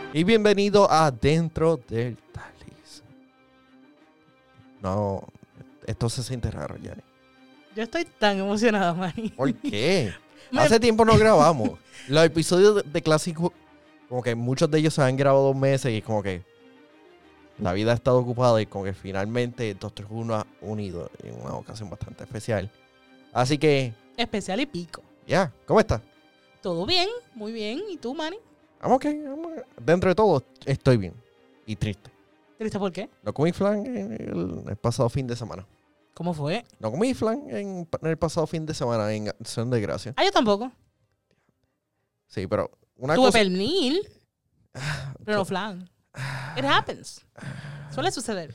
Y bienvenido a Dentro del Talis. No, esto se siente raro, Yanni. Yo estoy tan emocionada, Manny. ¿Por qué? Hace tiempo no grabamos. Los episodios de clásico, como que muchos de ellos se han grabado 2 meses y como que la vida ha estado ocupada y como que finalmente Doctor Who nos ha unido en una ocasión bastante especial. Así que, Especial y pico. ya, ¿cómo estás? Todo bien, muy bien. ¿Y tú, Manny? Vamos que dentro de todo estoy bien y triste. ¿Triste por qué? No comí flan el pasado fin de semana. ¿Cómo fue? No comí flan en el pasado fin de semana en Acción de Gracia. Yo tampoco. Sí, pero una Tuve cosa... pernil, pero no flan. It happens. Suele suceder.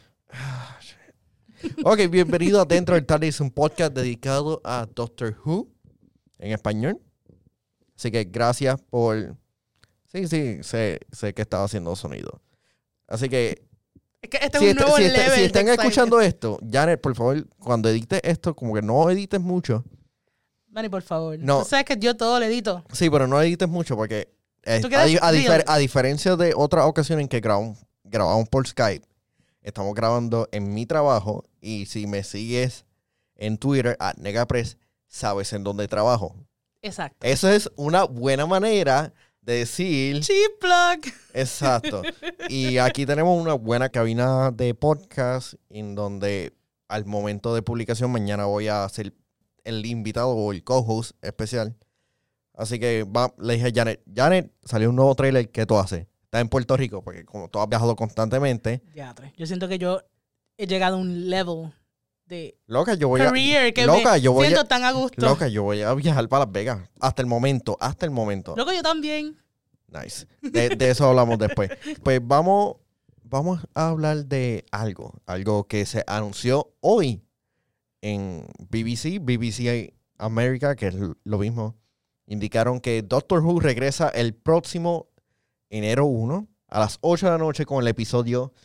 Ok, bienvenido a Dentro del Talis, un podcast dedicado a Doctor Who en español. Así que gracias por... Sí, sé que estaba haciendo sonido. Así que... Es que este es un nuevo level. Si están de escuchando esto, Janet, por favor, cuando edites esto, como que no edites mucho. Manny, por favor. No. Tú sabes que yo todo lo edito. Sí, pero no edites mucho porque Tú quedas real. a diferencia de otras ocasiones en que grabamos por Skype, estamos grabando en mi trabajo y si me sigues en Twitter, @negapress, sabes en dónde trabajo. Exacto. Eso es una buena manera de decir... Cheap plug. Exacto. Y aquí tenemos una buena cabina de podcast en donde al momento de publicación mañana voy a ser el invitado o el co-host especial. Así que le dije a Janet, salió un nuevo trailer, ¿qué tú haces? Estás en Puerto Rico porque como tú has viajado constantemente. Yo siento que yo he llegado a un level de Loca, yo voy career que loca, me yo voy siento tan a gusto. Loca, yo voy a viajar para Las Vegas. Hasta el momento. Loco, yo también. Nice. De eso hablamos después. Pues vamos a hablar de algo que se anunció hoy en BBC América, que es lo mismo. Indicaron que Doctor Who regresa el próximo enero 1 a las 8 de la noche con el episodio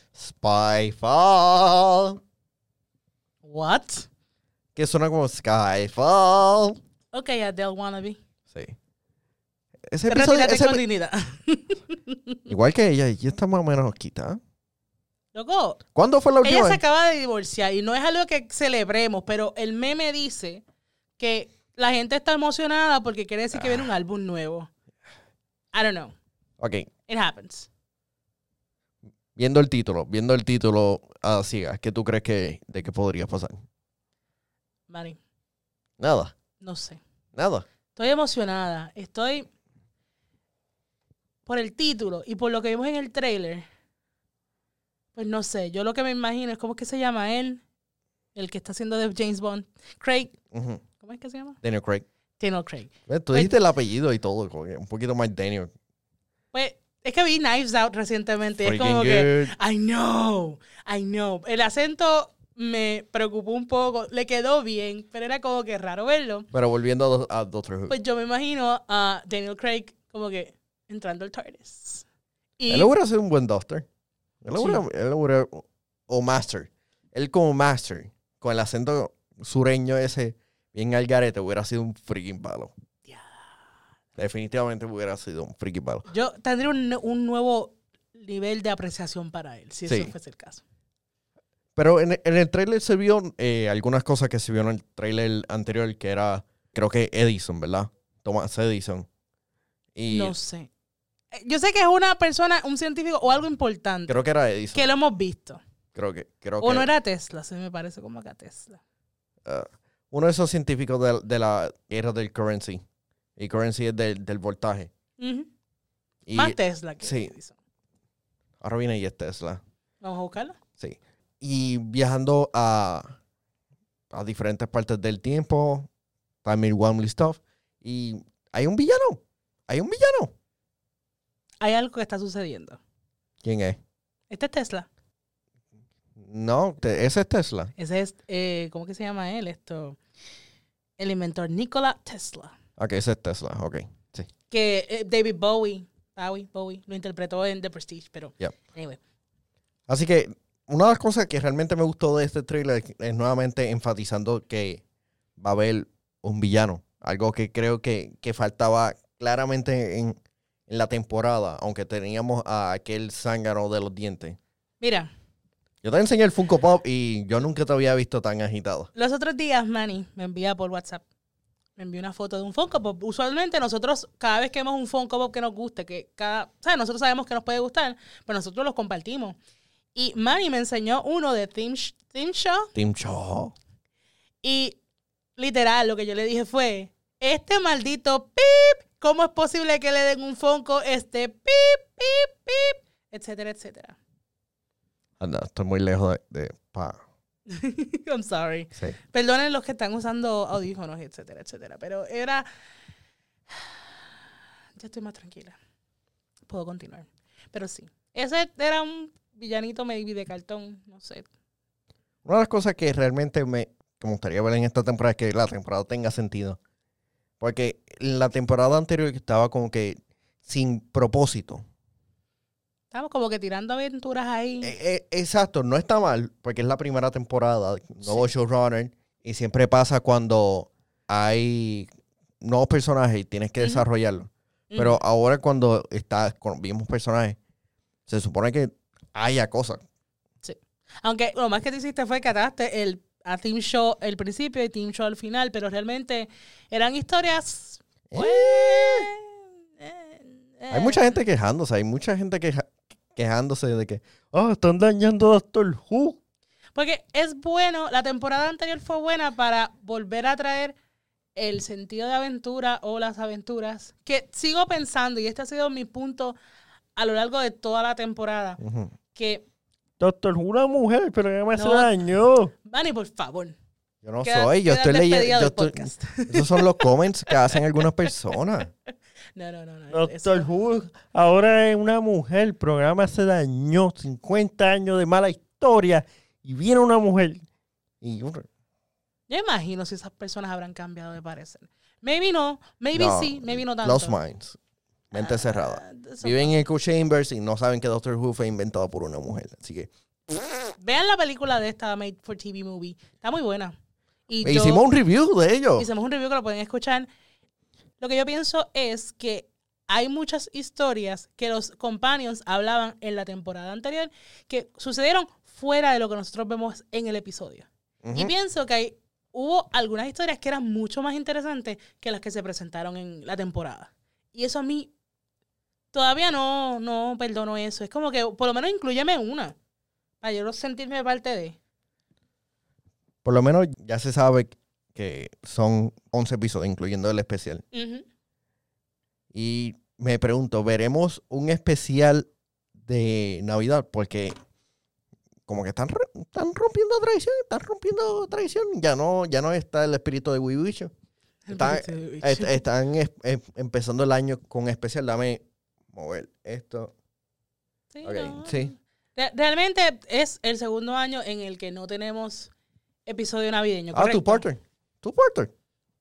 Spyfall. What? Que suena como Skyfall. Ok, Adele wannabe. Sí. Ese episodio, Retírate con dignidad. igual que ella está más o menos quita. Loco, ¿Cuándo fue la última ella se vez? acaba de divorciar y no es algo que celebremos, pero el meme dice que la gente está emocionada porque quiere decir que viene un álbum nuevo. I don't know. Ok. It happens. Viendo el título a ciegas, ¿qué tú crees de que podría pasar? Manny, Nada. no sé. Nada. Estoy emocionada. Estoy por el título y por lo que vimos en el trailer. Pues no sé. Yo lo que me imagino es, ¿cómo es que se llama él? El que está haciendo de James Bond. Craig. Uh-huh. ¿Cómo es que se llama? Daniel Craig. Daniel Craig. Tú dijiste el apellido y todo, como que un poquito más Daniel. Pues es que vi Knives Out recientemente. Es Freaking como que, good. I know. El acento me preocupó un poco. Le quedó bien, pero era como que raro verlo. Pero volviendo a Doctor Who. Pues yo me imagino a Daniel Craig como que entrando al TARDIS. Y Él hubiera sido un buen Doctor. Él Sí. hubiera... O Master. Él como Master, con el acento sureño ese, bien al garete, hubiera sido un freaking palo. Ya. Definitivamente hubiera sido un freaking palo. Yo tendría un nuevo nivel de apreciación para él, si Sí. eso fuese el caso. Pero en el trailer se vio algunas cosas que se vio en el trailer anterior, que era, creo que Edison, ¿verdad? Thomas Edison. Y No sé. Yo sé que es una persona, un científico o algo importante creo que era Edison. que lo hemos visto. Creo que O no era Tesla, se me parece como que a Tesla. uno de esos científicos de la era del currency. Y currency es del voltaje. Ujú. Y Más Tesla que sí. Edison. ahora viene y es Tesla. Vamos a buscarlo. Sí. Y viajando a diferentes partes del tiempo, Timey Wimey stuff. Y hay un villano. Hay algo que está sucediendo. ¿Quién es? Este es Tesla. No, ese es Tesla. Ese es, ¿cómo que se llama él? El inventor Nikola Tesla. Ok, ese es Tesla. Ok, sí. Que David Bowie lo interpretó en The Prestige, pero Yep. anyway. Así que una de las cosas que realmente me gustó de este trailer es nuevamente enfatizando que va a haber un villano. Algo que creo que faltaba claramente en en la temporada, aunque teníamos a aquel zángano de los dientes. Mira. Yo te enseñé el Funko Pop y yo nunca te había visto tan agitado. Los otros días, Manny me envía por WhatsApp. Me envió una foto de un Funko Pop. Usualmente nosotros, cada vez que vemos un Funko Pop que nos guste, nosotros sabemos que nos puede gustar, pero nosotros los compartimos. Y Manny me enseñó uno de Team Shaw. Team Shaw. Y literal, lo que yo le dije fue, este maldito pip, ¿cómo es posible que le den un Funko pip, pip, pip? Etcétera, etcétera. Anda, estoy muy lejos de I'm sorry. Sí. Perdonen los que están usando audífonos, etcétera, etcétera. Pero ya estoy más tranquila. Puedo continuar. Pero sí. Ese era un villanito maybe de cartón, no sé. Una de las cosas que realmente me gustaría ver en esta temporada es que la temporada tenga sentido. Porque la temporada anterior estaba como que sin propósito. Estamos como que tirando aventuras ahí. Exacto, no está mal, porque es la primera temporada, nuevo showrunner, y siempre pasa cuando hay nuevos personajes y tienes que desarrollarlos. Pero ahora cuando vimos personajes, se supone que haya cosas. Sí. Aunque lo más que te hiciste fue que ataste a Team Shaw el principio y Team Shaw al final, pero realmente eran historias... Hay mucha gente quejándose, quejándose de que están dañando a Doctor Who. Porque es bueno, la temporada anterior fue buena para volver a traer el sentido de aventura o las aventuras, que sigo pensando, y este ha sido mi punto a lo largo de toda la temporada, que... Doctor Who, una mujer, pero que me hace daño. Manny, por favor. Yo no soy, yo estoy leyendo. Esos son los comments que hacen algunas personas. No. Doctor Who ahora es una mujer, el programa se dañó, 50 años de mala historia, y viene una mujer. Yo imagino si esas personas habrán cambiado de parecer. Maybe no, maybe sí, maybe no tanto. Lost Minds, mente cerrada. Viven en echo chambers y no saben que Doctor Who fue inventado por una mujer. Así que vean la película de esta Made for TV Movie, está muy buena. Hicimos un review de ello. Hicimos un review que lo pueden escuchar. Lo que yo pienso es que hay muchas historias que los companions hablaban en la temporada anterior que sucedieron fuera de lo que nosotros vemos en el episodio. Y pienso que hubo algunas historias que eran mucho más interesantes que las que se presentaron en la temporada. Y eso a mí todavía no perdono eso. Es como que por lo menos inclúyeme una para yo sentirme parte de. Por lo menos ya se sabe que son 11 episodios, incluyendo el especial. Y me pregunto, ¿veremos un especial de Navidad? Porque como que están rompiendo tradición. Ya no está el espíritu de We Wish You. Están empezando el año con especial. Dame mover esto. Sí, okay, no. Sí. Realmente es el segundo año en el que no tenemos episodio navideño, ¿correcto? Two-parter.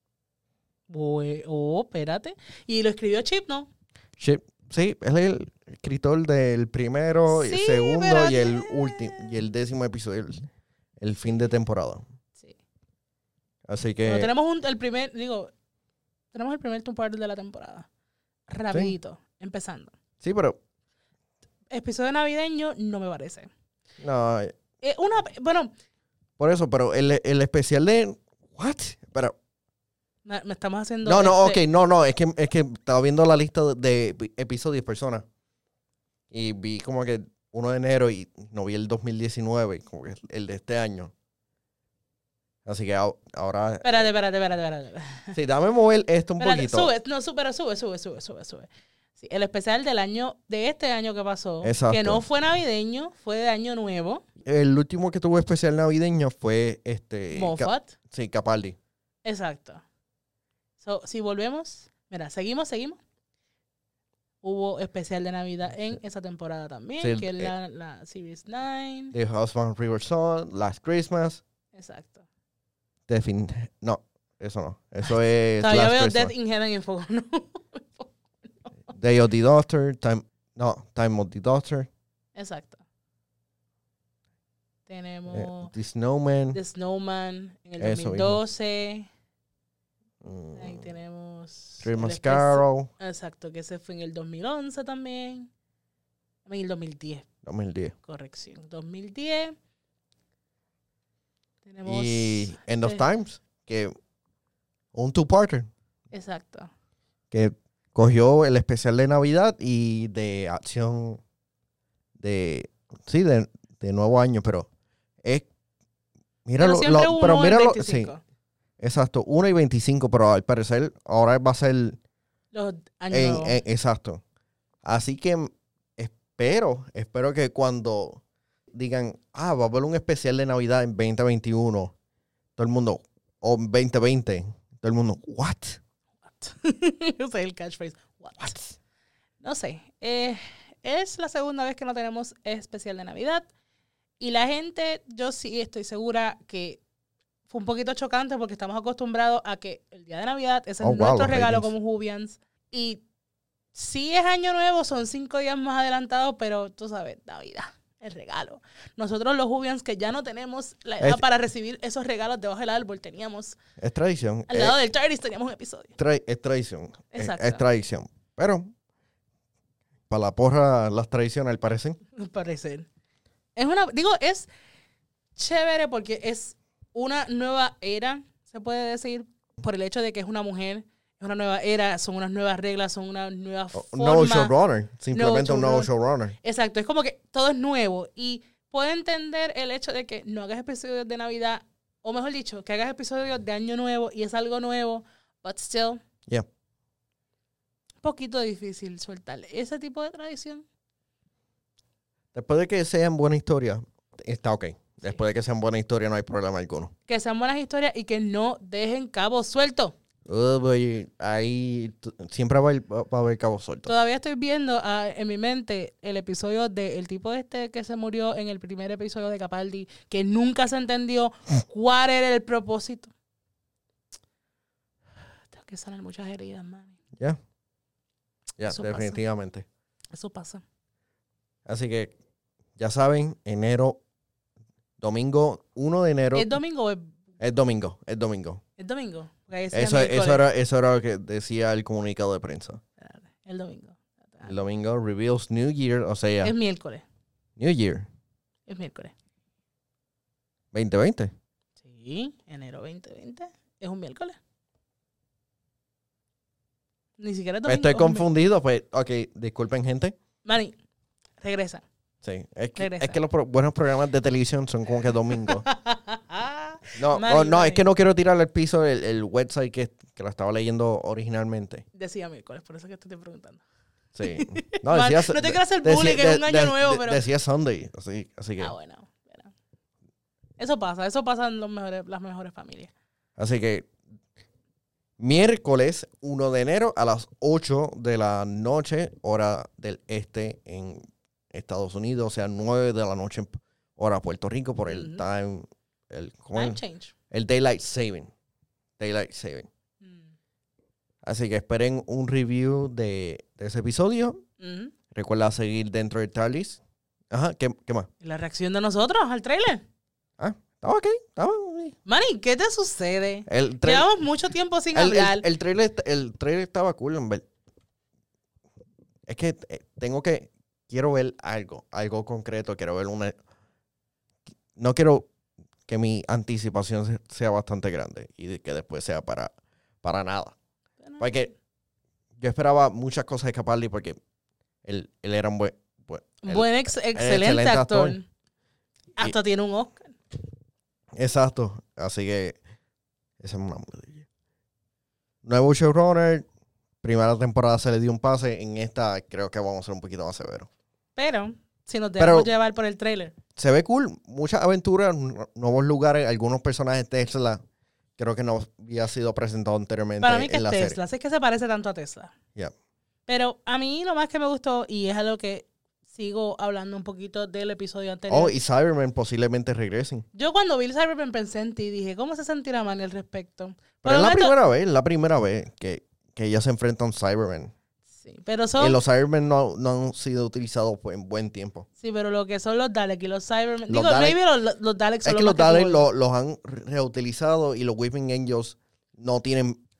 Espérate. Y lo escribió Chip, ¿no? Chip, sí, es el escritor del primero, el segundo y el último, y el 10º episodio, el fin de temporada. Sí. Así que... Pero tenemos el primer two-parter de la temporada. Rapidito, empezando. Sí, pero... Episodio navideño no me parece. No. Bueno... Por eso, pero el especial de... ¿What? Pero... Me estamos haciendo... Es que estaba viendo la lista de episodios personas. Y vi como que 1 de enero y no vi el 2019, como que el de este año. Así que ahora... Espérate. Sí, dame mover esto un poquito. Sube. Sí, el especial de este año que pasó, exacto, que no fue navideño, fue de año nuevo. El último que tuvo especial navideño fue Moffat. Sí, Capaldi. Exacto. Si volvemos, mira, seguimos. Hubo especial de Navidad en esa temporada también, sí, que es la Series 9. The Husband River Song, Last Christmas. Exacto. No, eso no. Eso es Todavía Last veo Christmas. Death in Heaven y Fuego, ¿no? Day of the Doctor, Time of the Doctor. Exacto. Tenemos The Snowman. The Snowman en el 2012. Ahí tenemos... Christmas Carol. Exacto, que ese fue en el 2011 también. En el 2010. 2010. Corrección. 2010. Tenemos... Y End of Times, que un two-parter. Exacto. Que cogió el especial de Navidad y de acción de nuevo año, pero es míralo, Pero siempre pero uno míralo, 25. sí, exacto, 1 y 25, pero al parecer ahora va a ser Los años nuevos. exacto. Así que espero que cuando digan, va a haber un especial de Navidad en 2021, todo el mundo, o 2020, todo el mundo, what? Ese es el catchphrase. What? No sé. Es la segunda vez que no tenemos especial de Navidad. Y la gente, yo sí estoy segura que fue un poquito chocante porque estamos acostumbrados a que el día de Navidad ese es nuestro regalo como Jubians. Y si es año nuevo, son 5 días más adelantados, pero tú sabes, Navidad, el regalo. Nosotros los Jubians que ya no tenemos la edad para recibir esos regalos debajo del árbol, teníamos... Es tradición. Al lado del Tardis teníamos un episodio. Es tradición. Exacto. Es tradición. Pero, para la porra, las tradiciones, al parecer. Al parecer. Es chévere porque es una nueva era, se puede decir, por el hecho de que es una mujer. Es una nueva era, son unas nuevas reglas, son una nueva forma. No showrunner, simplemente un nuevo showrunner. Exacto, es como que todo es nuevo. Y puedo entender el hecho de que no hagas episodios de Navidad, o mejor dicho, que hagas episodios de Año Nuevo y es algo nuevo, but still. Yeah. Un poquito difícil soltar ese tipo de tradición. Después de que sean buena historia, está ok. Después de que sean buena historia, no hay problema alguno. Que sean buenas historias y que no dejen cabos sueltos. Ahí siempre va a haber cabos sueltos. Todavía estoy viendo en mi mente el episodio del tipo que se murió en el primer episodio de Capaldi, que nunca se entendió cuál era el propósito. Tengo que sanar muchas heridas, mami. Ya, Eso definitivamente. Eso pasa. Así que, ya saben, domingo 1 de enero. ¿Es domingo o es...? Es domingo, es domingo. ¿Es domingo? Eso era lo que decía el comunicado de prensa. El domingo. El domingo reveals New Year, o sea... Es miércoles. New Year. Es miércoles. 2020. Sí, enero 2020. Es un miércoles. Ni siquiera es domingo. Estoy confundido, pues, ok, disculpen, gente. Manny, regresa. Sí, es que los buenos programas de televisión son como que domingo. No, es que no quiero tirar al piso el website que lo estaba leyendo originalmente. Decía miércoles, por eso que te estoy preguntando. Sí. No, no te quiero hacer bullying, que es un año nuevo, pero... Decía Sunday, así que... bueno. Eso pasa en las mejores familias. Así que, miércoles 1 de enero a las 8 de la noche, hora del este en Estados Unidos, o sea, 9 de la noche hora Puerto Rico por el time change. El Daylight Saving. Así que esperen un review de ese episodio. Recuerda seguir dentro del Tardis. Ajá, ¿qué más? La reacción de nosotros al trailer. Estaba ok. Manny, ¿qué te sucede? Llevamos Llevamos mucho tiempo sin hablar. El trailer estaba cool, en ver. Es que quiero ver algo concreto, quiero ver no quiero que mi anticipación sea bastante grande y que después sea para nada. Porque yo esperaba muchas cosas de Capaldi porque él era un excelente actor. Hasta tiene un Oscar. Exacto. Así que esa es una muletilla. Nuevo showrunner. Primera temporada se le dio un pase. En esta creo que vamos a ser un poquito más severos. Pero si nos dejamos llevar por el trailer. Se ve cool. Muchas aventuras, nuevos lugares, algunos personajes Tesla. Creo que no había sido presentado anteriormente. Para mí que en es la Tesla. serie. Sé que se parece tanto a Tesla. Yeah. Pero a mí lo más que me gustó, y es algo que sigo hablando un poquito del episodio anterior. Y Cybermen posiblemente regresen. Yo cuando vi el Cybermen pensé en ti y dije, ¿cómo se sentirá Manny al respecto? Pero es la primera vez que ella se enfrenta a un Cyberman. Sí, pero y los Cybermen no han sido utilizados en buen tiempo. Sí, pero lo que son los Daleks y los Cybermen... Los Daleks son los Daleks los han reutilizado y los Weeping Angels no tienen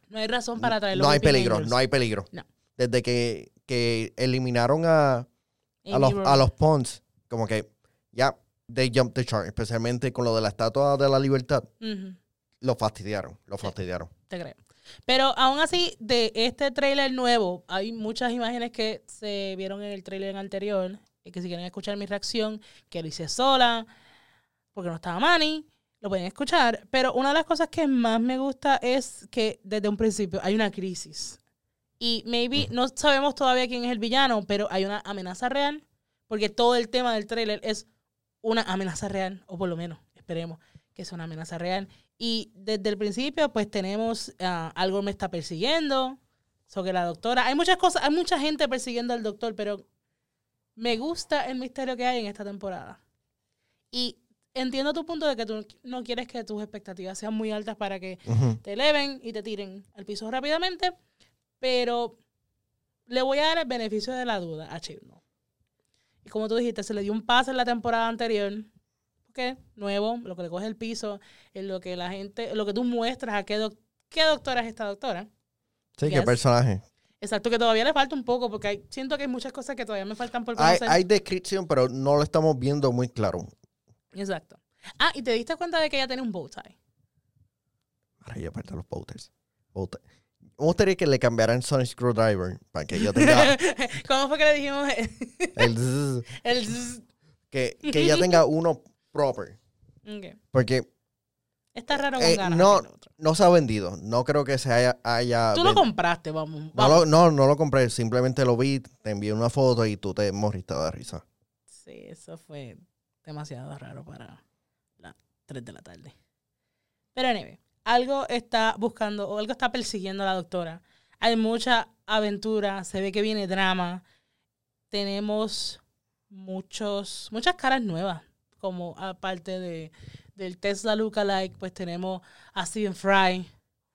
No hay razón para traerlo. No hay peligro, no hay peligro. No. Desde que eliminaron a los Pons, como que ya, they jumped the chart, especialmente con lo de la Estatua de la Libertad. Lo fastidiaron. Te creo. Pero aún así, de este tráiler nuevo, hay muchas imágenes que se vieron en el tráiler anterior, y que si quieren escuchar mi reacción, que lo hice sola, porque no estaba Manny, lo pueden escuchar. Pero una de las cosas que más me gusta es que desde un principio hay una crisis. Y maybe no sabemos todavía quién es el villano, pero hay una amenaza real, porque todo el tema del tráiler es una amenaza real, o por lo menos esperemos que sea una amenaza real. Y desde el principio, pues tenemos algo me está persiguiendo, sobre la doctora. Hay muchas cosas, hay mucha gente persiguiendo al doctor, pero me gusta el misterio que hay en esta temporada. Y entiendo tu punto de que tú no quieres que tus expectativas sean muy altas para que te eleven y te tiren al piso rápidamente, pero le voy a dar el beneficio de la duda a Chernobyl. Y como tú dijiste, se le dio un pase en la temporada anterior. ¿Qué? Nuevo, lo que le coge el piso, en lo que la gente, lo que tú muestras a qué doctora es esta doctora. Sí, qué personaje. Exacto, que todavía le falta un poco, porque siento que hay muchas cosas que todavía me faltan por conocer. Hay descripción, pero no lo estamos viendo muy claro. Exacto. Ah, y te diste cuenta de que ella tiene un bow tie. Ahora ya faltan los bow-ties. Me gustaría que le cambiaran Sonic Screwdriver para que ella tenga... ¿Cómo fue que le dijimos? el zzz. El zzz. Que ella tenga uno proper. Okay. Porque está raro con ganas. No se ha vendido. No creo que se haya tú lo compraste, vamos. No lo compré. Simplemente lo vi, te envié una foto y tú te moriste de risa. Sí, eso fue demasiado raro para las 3 de la tarde. Pero anyway, algo está buscando o algo está persiguiendo a la doctora. Hay mucha aventura, se ve que viene drama. Tenemos muchas caras nuevas, como aparte del Tesla lookalike, pues tenemos a Stephen Fry.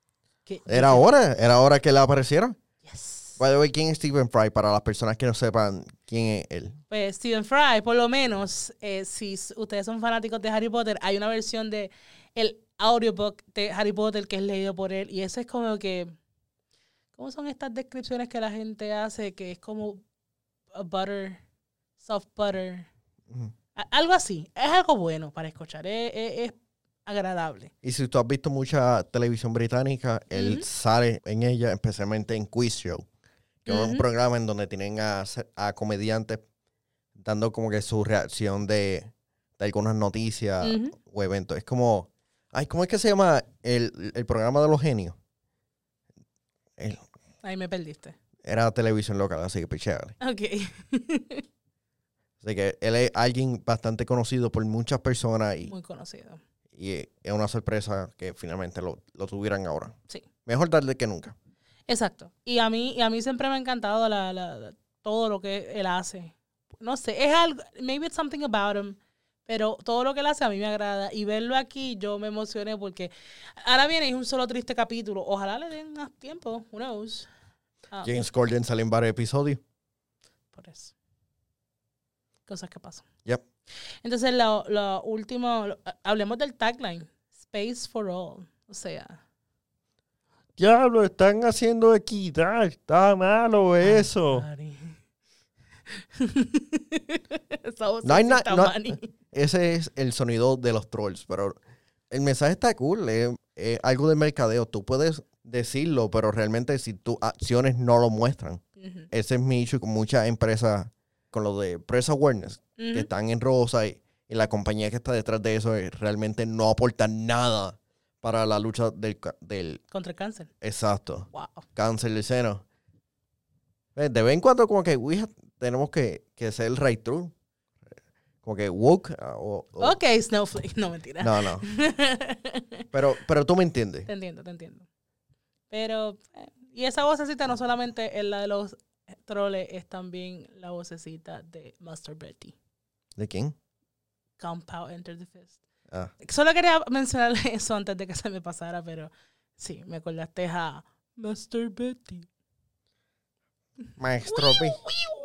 Era hora que le apareciera. Yes. By the way, ¿quién es Stephen Fry? Para las personas que no sepan quién es él. Pues Stephen Fry, por lo menos, si ustedes son fanáticos de Harry Potter, hay una versión de el audiobook de Harry Potter que es leído por él. Y eso es como que... ¿Cómo son estas descripciones que la gente hace? Que es como soft butter. Algo así. Es algo bueno para escuchar. Es agradable. Y si tú has visto mucha televisión británica, él sale en ella, especialmente en Quiz Show, que es un programa en donde tienen a comediantes dando como que su reacción de algunas noticias o eventos. Es como... ¿cómo es que se llama el programa de los genios? Ahí me perdiste. Era televisión local, así que pichéale. Ok. Así que él es alguien bastante conocido por muchas personas. Muy conocido. Y es una sorpresa que finalmente lo tuvieran ahora. Sí. Mejor tarde que nunca. Exacto. Y a mí siempre me ha encantado todo lo que él hace. No sé, es algo, maybe it's something about him, pero todo lo que él hace a mí me agrada. Y verlo aquí, yo me emocioné porque ahora viene y es un solo triste capítulo. Ojalá le den más tiempo, who knows. James Corden sale en varios episodios. Por eso. Cosas que pasan. Yep. Entonces, lo último, hablemos del tagline. Space for all. O sea... Diablo, están haciendo equidad. Está malo eso. Ese es el sonido de los trolls, pero el mensaje está cool. Es algo de mercadeo. Tú puedes decirlo, pero realmente si tus acciones no lo muestran. Ese es mi issue con muchas empresas, con lo de press awareness, que están en rosa y la compañía que está detrás de eso realmente no aporta nada para la lucha del... Contra el cáncer. Exacto. Wow. Cáncer de seno. De vez en cuando como que tenemos que ser el right through. Como que woke. Ok, Snowflake. No, mentira. No. pero tú me entiendes. Te entiendo. Pero, y esa vocecita no solamente es la de los troles, es también la vocecita de Master Betty. ¿De quién? Compound Enter the Fist. Solo quería mencionar eso antes de que se me pasara, pero sí, me acordaste a Master Betty. Maestro B.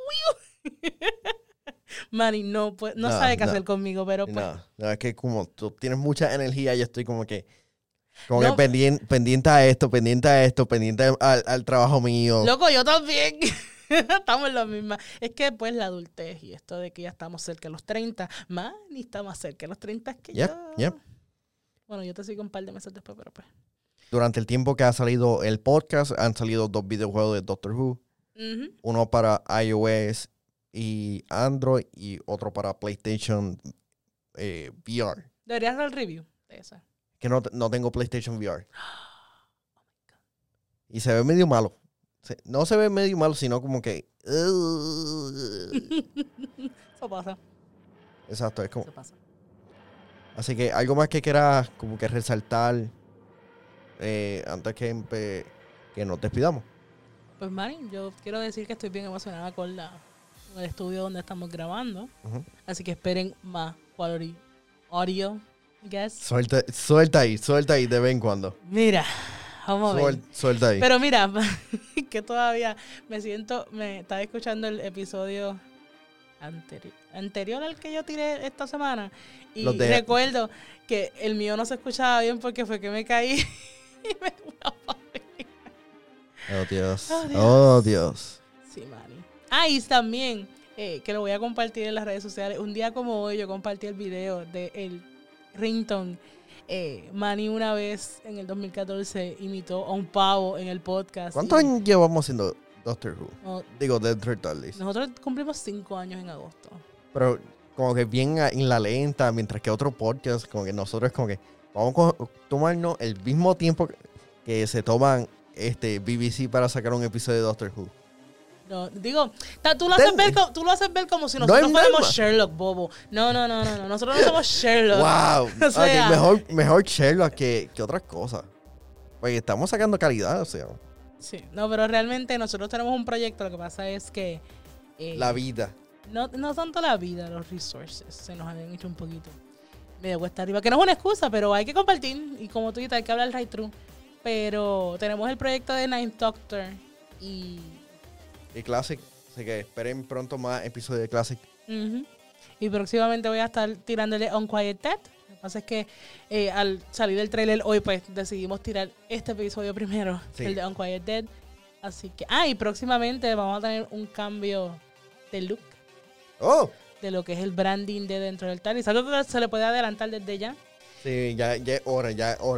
Manny no sabe qué hacer conmigo, pero pues. No, es que como tú tienes mucha energía, yo estoy como que... Como No. que pendiente a esto, pendiente al trabajo mío. Loco, yo también. Estamos en la misma. Es que pues la adultez y esto de que ya estamos cerca de los 30, Manny está más cerca de los 30 que Yep, yo. yep. Bueno, yo te sigo un par de meses después, pero pues. Durante el tiempo que ha salido el podcast, han salido 2 videojuegos de Doctor Who. Ujú. Uno para iOS y Android y otro para PlayStation VR. Deberías hacer el review de esa. Que no tengo PlayStation VR. Y se ve medio malo. No se ve medio malo, sino como que... Eso pasa. Exacto, es como... Eso pasa. Así que algo más que quieras como que resaltar antes que nos despidamos. Pues Manny, yo quiero decir que estoy bien emocionada con el estudio donde estamos grabando. Ujú. Así que esperen más quality audio, I guess. Suelta ahí de vez en cuando. Mira, vamos a ver. Suelta ahí. Pero mira, que todavía me estaba escuchando el episodio anterior al que yo tiré esta semana y recuerdo que el mío no se escuchaba bien porque fue que me caí y me dio una familia. Oh, Dios. Oh, Dios. Oh, Dios. Sí, Manny. Y también, que lo voy a compartir en las redes sociales. Un día como hoy yo compartí el video del ringtone. Manny una vez en el 2014 imitó a un pavo en el podcast. ¿Cuántos años llevamos haciendo Doctor Who? No, Digo, Dentro del TARDIS. nosotros cumplimos 5 años en agosto. Pero como que bien en la lenta, mientras que otro podcast, como que nosotros como que vamos a tomarnos el mismo tiempo que se toman BBC para sacar un episodio de Doctor Who. No, digo, tú lo haces ver como si nosotros fuéramos Sherlock, bobo. No. Nosotros no somos Sherlock. Wow. O sea, Okay, mejor Sherlock que otras cosas. Porque estamos sacando calidad, o sea. Sí, no, pero realmente nosotros tenemos un proyecto. Lo que pasa es que La vida. no tanto la vida, los resources se nos habían hecho un poquito medio cuesta arriba, que no es una excusa, pero hay que compartir y como tú dices, hay que hablar right true. Pero tenemos el proyecto de Ninth Doctor y Classic, así que esperen pronto más episodios de Classic. y próximamente voy a estar tirándole Unquiet Dead. Lo que pasa es que al salir el trailer hoy pues decidimos tirar este episodio primero, Sí. el de Unquiet Dead. Así que, y próximamente vamos a tener un cambio de look ¡Oh! de lo que es el branding de dentro del TARDIS. Algo que se le puede adelantar desde ya. Sí, ya es hora.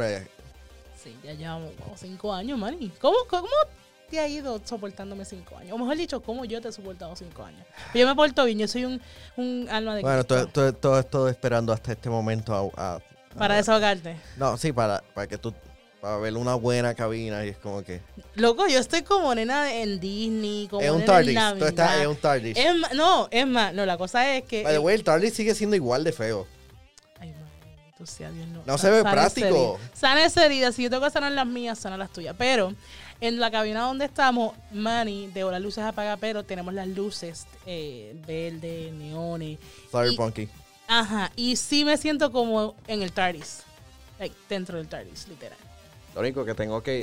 Sí, ya llevamos 5 años, Manny. ¿Cómo te ha ido soportándome 5 años? O mejor dicho, ¿cómo yo te he soportado 5 años? Yo me porto bien, yo soy un alma de Bueno, Cristo. todo estoy esperando hasta este momento Para desahogarte. No, sí, para que tú... Para ver una buena cabina y es como que... Loco, yo estoy como nena en Disney, como Es un nena en TARDIS. Tú estás Navidad. en un TARDIS. Es más, la cosa es que... By the way, el TARDIS sigue siendo igual de feo. Ay, maldito sea Dios, no. No se ve Sana práctico. Sana esa herida. Si yo tengo que sanar las mías, sana las tuyas. Pero en la cabina donde estamos, Manny dejó las luces apagadas, pero tenemos las luces verde, neones. Cyberpunky. Ajá. Y sí me siento como en el TARDIS. Like, dentro del TARDIS, literal. Lo único que tengo que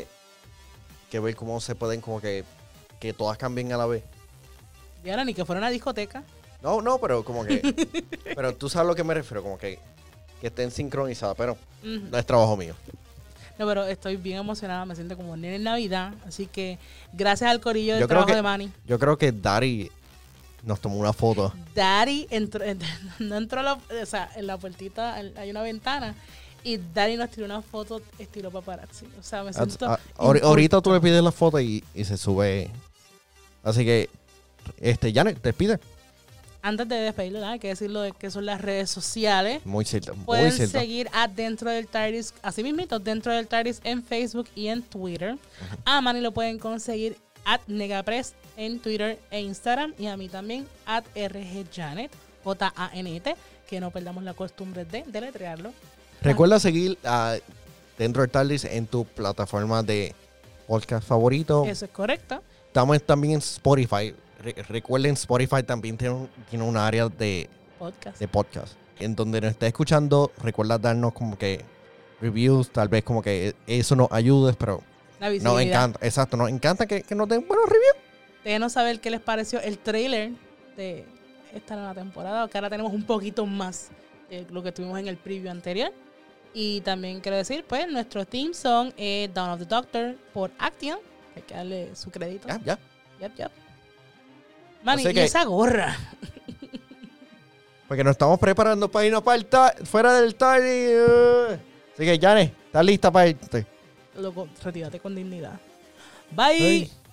ver cómo se pueden como que todas cambien a la vez. Y ahora ni que fuera una discoteca. No, pero como que... pero tú sabes a lo que me refiero, como que estén sincronizadas, pero no es trabajo mío. No, pero estoy bien emocionada, me siento como nena en Navidad. Así que gracias al corillo del Yo creo trabajo que- de Manny. Yo creo que Dari nos tomó una foto. Daddy no entró en la puertita hay una ventana y Daddy nos tiró una foto estilo paparazzi. O sea, me siento... Ahorita tú le pides la foto y se sube. Así que, Janet, despide. Antes de despedirlo, hay que decirlo de que son las redes sociales. Muy cierto, muy Pueden cierto. seguir a Dentro del TARDIS, así mismito, Dentro del TARDIS en Facebook y en Twitter. A Manny lo pueden conseguir @Negapress en Twitter e Instagram. Y a mí también, @RGJanet, JANT, que no perdamos la costumbre de deletrearlo. Recuerda seguir Dentro del TARDIS en tu plataforma de podcast favorito. Eso es correcto. Estamos también en Spotify. Recuerden, Spotify también tiene un área de podcast. En donde nos esté escuchando, recuerda darnos como que reviews, tal vez como que eso nos ayude, pero La visibilidad. nos encanta, exacto, nos encanta que nos den buenos reviews. Déjenos saber qué les pareció el trailer de esta nueva temporada, que ahora tenemos un poquito más de lo que tuvimos en el preview anterior. Y también quiero decir, pues, nuestro theme song es Dawn of the Doctor por Action. Hay que darle su crédito. Ya. Yep. Man, Así y que- esa gorra. Porque nos estamos preparando para irnos para fuera del Tiny. Así que, Janet, ¿estás lista para irte? Loco, retírate con dignidad. Bye. Ay.